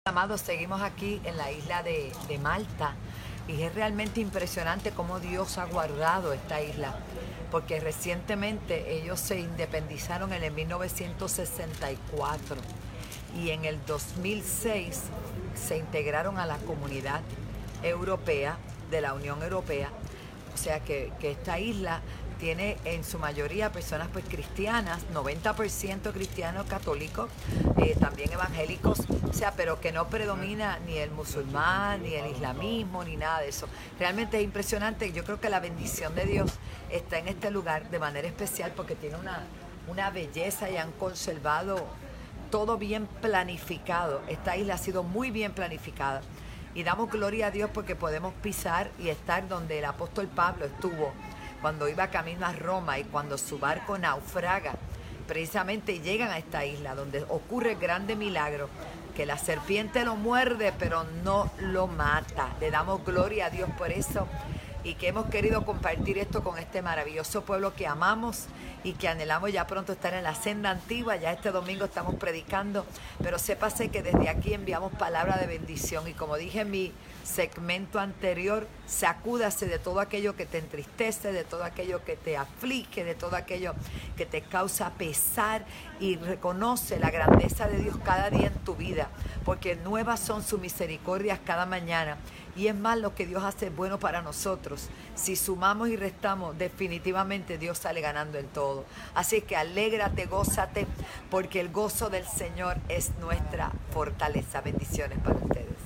Amados, seguimos aquí en la isla de Malta y es realmente impresionante cómo Dios ha guardado esta isla, porque recientemente ellos se independizaron en el 1964 y en el 2006 se integraron a la comunidad europea de la Unión Europea. O sea que esta isla tiene en su mayoría personas pues cristianas, 90% cristianos católicos, también evangélicos, o sea, pero que no predomina ni el musulmán, ni el islamismo, ni nada de eso. Realmente es impresionante. Yo creo que la bendición de Dios está en este lugar de manera especial porque tiene una belleza y han conservado todo bien planificado. Esta isla ha sido muy bien planificada. Y damos gloria a Dios porque podemos pisar y estar donde el apóstol Pablo estuvo cuando iba camino a Roma y cuando su barco naufraga. Precisamente llegan a esta isla donde ocurre el grande milagro, que la serpiente lo muerde pero no lo mata. Le damos gloria a Dios por eso y que hemos querido compartir esto con este maravilloso pueblo que amamos y que anhelamos ya pronto estar en la senda antigua. Ya este domingo estamos predicando, pero sépase que desde aquí enviamos palabra de bendición y como dije en mi segmento anterior, sacúdase de todo aquello que te entristece, de todo aquello que te aflige, de todo aquello que te causa pesar y reconoce la grandeza de Dios cada día en tu vida, porque nuevas son sus misericordias cada mañana. Y es más lo que Dios hace bueno para nosotros. Si sumamos y restamos, definitivamente Dios sale ganando en todo. Así que alégrate, gózate, porque el gozo del Señor es nuestra fortaleza. Bendiciones para ustedes.